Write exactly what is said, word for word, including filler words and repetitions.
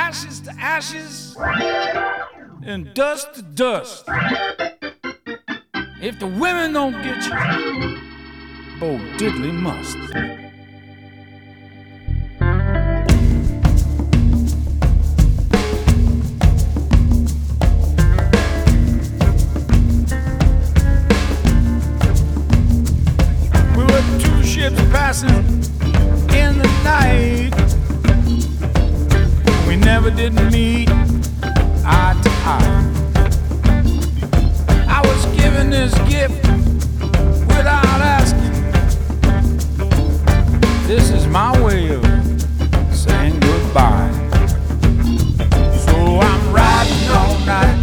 ashes to ashes, and dust to dust. If the women don't get you, Bo Diddley must. We were two ships passing in the night. We never did meet eye to eye. I was given this gift without asking. This is my way of saying goodbye. So I'm riding all night